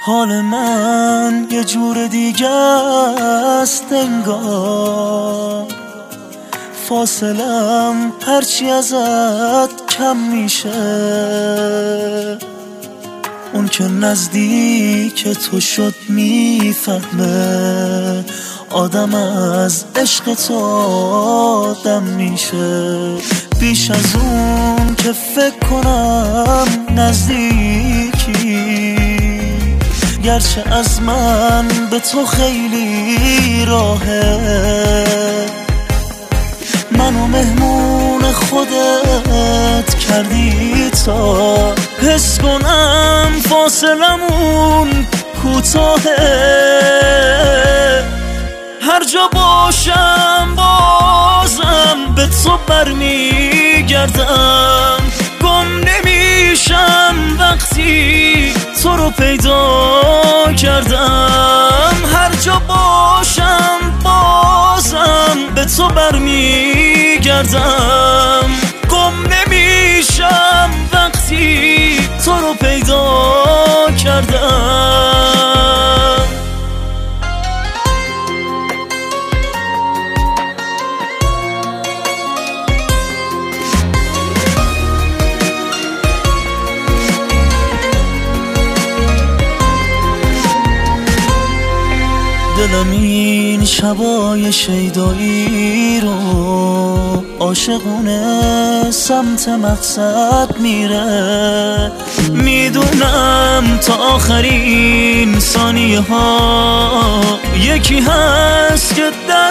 حال من یه جور دیگه است انگار، فاصلم هرچی ازت کم میشه. اون که نزدیک تو شد میفهمه آدم از عشق تو آدم میشه. بیش از اون که فکر کنم نزدیکی، گرچه از من به تو خیلی راهه. منو مهمون خودت کردی تا حس کنم فاصلمون کوتاهه. هر جا باشم بازم به تو برمیگردم، گم نمیشم وقتی تو رو پیدا کردم. هر جا باشم بازم به تو برمیگردم، گم نمیشم وقتی تو رو پیدا کردم. دلم این شبای شیدایی رو عاشقونه سمت مقصد میره. میدونم تا آخرین ثانیه ها یکی هست که در